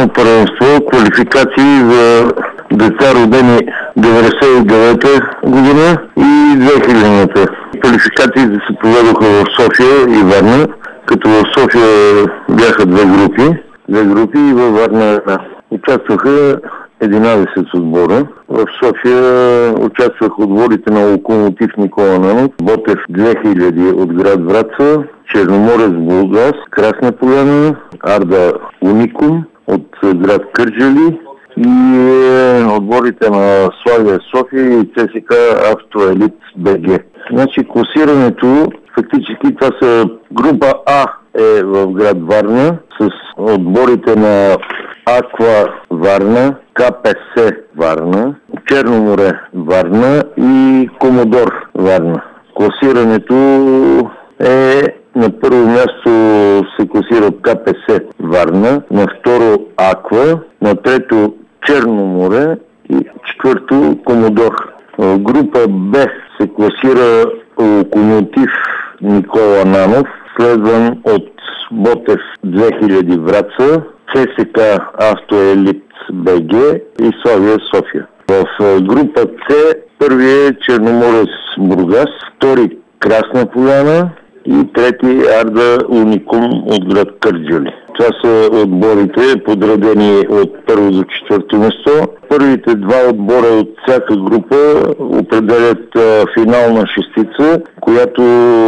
световно първенство, квалификации за деца родени 99-та година и 2000-та. Квалификациите се проведоха в София и Варна, като в София бяха две групи и във Варна една. Участваха 11 отбора. В София участваха отборите на Локомотив Никола Нанов, Ботев 2000 от град Враца, Черноморец Бургас, Красна поляна, Арда Уникум от град Кърджали и отборите на Славия София и ЦСК Автоелит БГ. Значи класирането, фактически това са група А е в град Варна с отборите на Аква Варна, КПС Варна, Черноморе Варна и Комодор Варна. Класирането е на първо място се класира КПС Варна, на второ Аква, на трето Черноморе и четвърто Комодор. В група Б се класира Локомотив Никола Нанов, следван от Ботев 2000 Враца, ЦСК Автоелит БГ и Славия София. В група С първи е Черноморец Бургас, втори Красна поляна и трети Арда Уникум от град Кърджали. Това са отборите, подредени от първо до четвърто место. Първите два отбора от всяка група определят финална шестица, която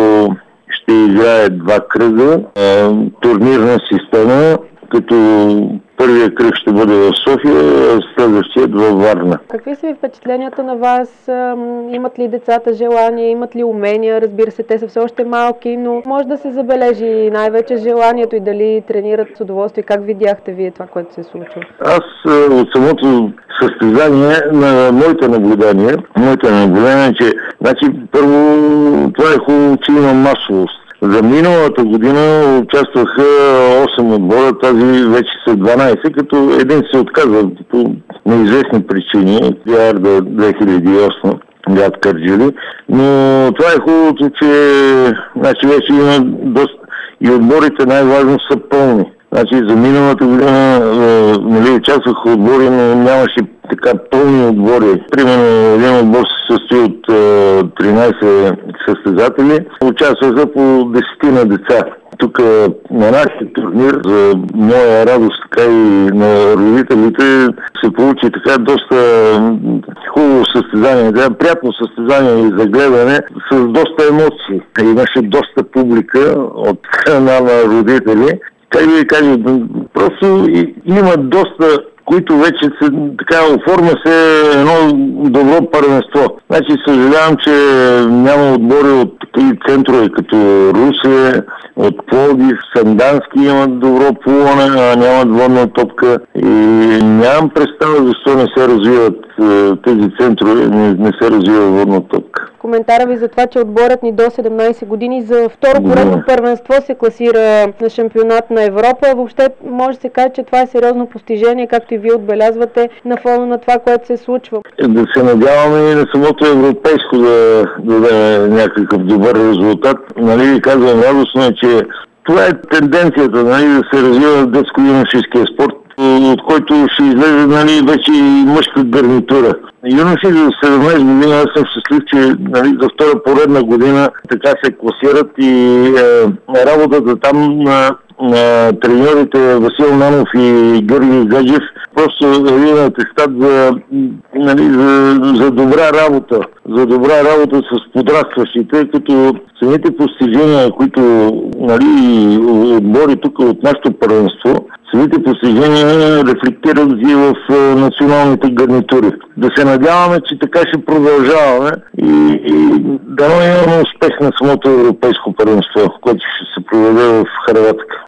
ще играе два кръга, турнирна система, като първият кръг ще бъде в София, а следващият във Варна. Какви са ви впечатленията на вас? Имат ли децата желание, имат ли умения? Разбира се, те са все още малки, но може да се забележи най-вече желанието и дали тренират с удоволствие. Как видяхте вие това, което се случва? Аз от самото състезание на моите наблюдания е, че първо това е хубаво, че има масовост. За миналата година участваха 8 отбора, тази вече са 12, като един се отказва по неизвестни причини, Ярда 2008 град Кърджали, но това е хубавото, че вече има доста и отборите най-важно са пълни. За миналата година участваха отбори, но нямаше така пълни отбори. Примерно един отбор се състои от 13 състезатели. Участваха по 10 на деца. Тук на нашия турнир, за моя радост, така и на родителите, се получи така доста хубаво състезание, приятно състезание и за гледане с доста емоции. Имаше доста публика от страна на родители. Как да ви кажа, просто има доста, които вече оформя се едно добро първенство. Съжалявам, че няма отбори от такива центрове, като Русе, от Пловдив, Сандански имат добро плуване, а нямат водна топка. И нямам представа защо не се развиват тези центрове, не се развива водна топка. Коментара ви за това, че отборът ни до 17 години за второ поредно първенство се класира на шампионат на Европа. Въобще може да се каже, че това е сериозно постижение, както и вие отбелязвате на фона на това, което се случва. Да се надяваме и на самото европейско да даде някакъв добър резултат. Казвам радостно е, че това е тенденцията да се развива детско-юношеския спорт, от който ще излезе вече и мъжка гарнитура. Юноши за 17 години, аз съм щастлив, че за втора поредна година така се класират и работата там на треньорите Васил Нанов и Георги Гаджев просто един атестат за добра работа. За добра работа с подрастващите, като самите постижения, които отбори тук от нашото първенство, самите постижения рефлектират и в националните гарнитури. Да се надяваме, че така ще продължаваме и да имаме успех на самото европейско първенство, което ще се проведе в Хърватска.